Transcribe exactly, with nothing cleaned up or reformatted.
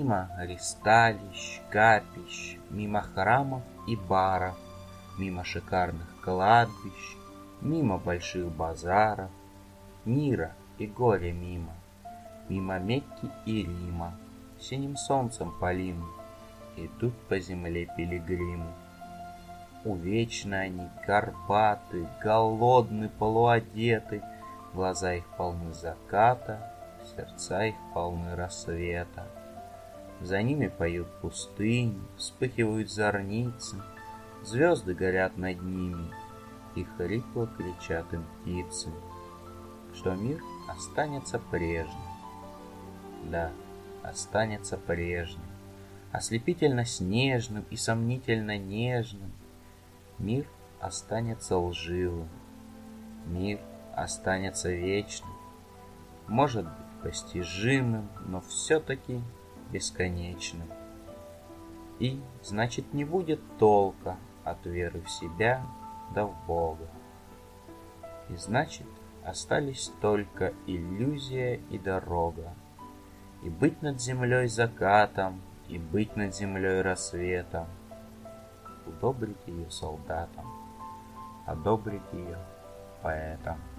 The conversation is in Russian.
Мимо ристалищ, капищ, мимо храмов и баров, мимо шикарных кладбищ, мимо больших базаров, мира и горя мимо, мимо Мекки и Рима, синим солнцем полимы идут по земле пилигримы. Увечны они, горбаты, голодны, полуодеты, глаза их полны заката, сердца их полны рассвета. За ними поют пустыни, вспыхивают зорницы, звезды горят над ними, и хрипло кричат им птицы, что мир останется прежним. Да, останется прежним, ослепительно снежным и сомнительно нежным. Мир останется лживым, мир останется вечным, может быть постижимым, но все-таки бесконечным. И, значит, не будет толка от веры в себя да в Бога. И, значит, остались только иллюзия и дорога, и быть над землей закатом, и быть над землей рассветом, удобрить ее солдатам, одобрить ее поэтам.